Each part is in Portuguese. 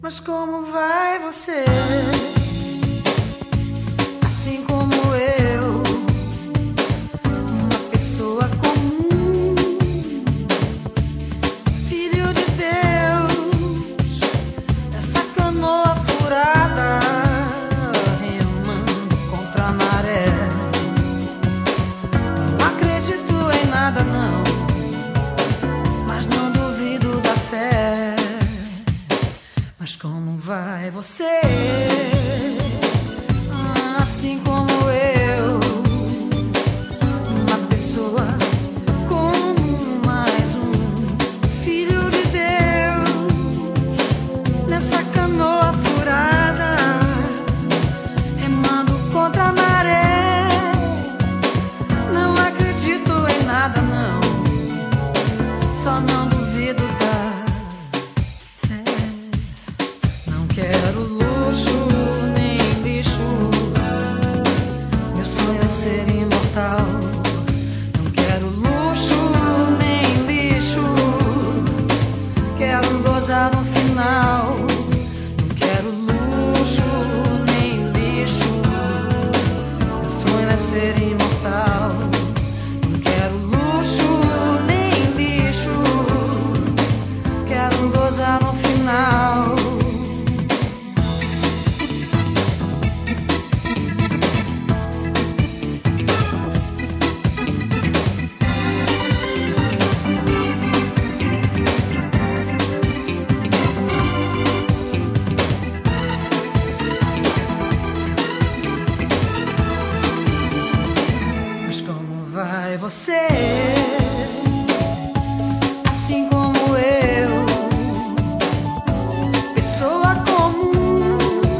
Mas como vai você? Assim como eu, uma pessoa comum, filho de Deus, essa canoa furada, remando contra a maré. Não acredito em nada não, mas não duvido da fé. Mas como vai você? Assim como eu, uma pessoa como mais um filho de Deus, nessa canoa furada, remando contra a maré. Não acredito em nada não, só não duvido da fé. Não quero luxo nem lixo, meu sonho é ser imortal. Não quero luxo nem lixo, quero gozar no final. Não quero luxo nem lixo, meu sonho é ser imortal. Não quero luxo nem lixo, quero gozar no final. Mas como vai você? Assim como eu, pessoa comum,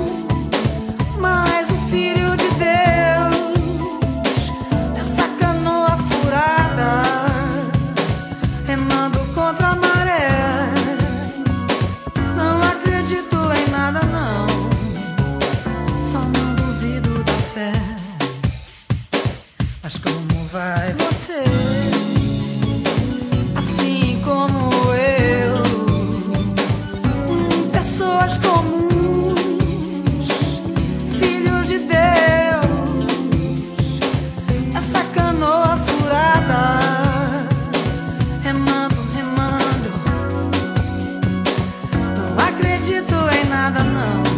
mas um filho de Deus, nessa canoa furada, remando contra a maré. Não acredito em nada não, só não duvido da fé. Mas como vai você? Assim como eu, pessoas comuns, filhos de Deus, essa canoa furada, remando, remando. Não acredito em nada não,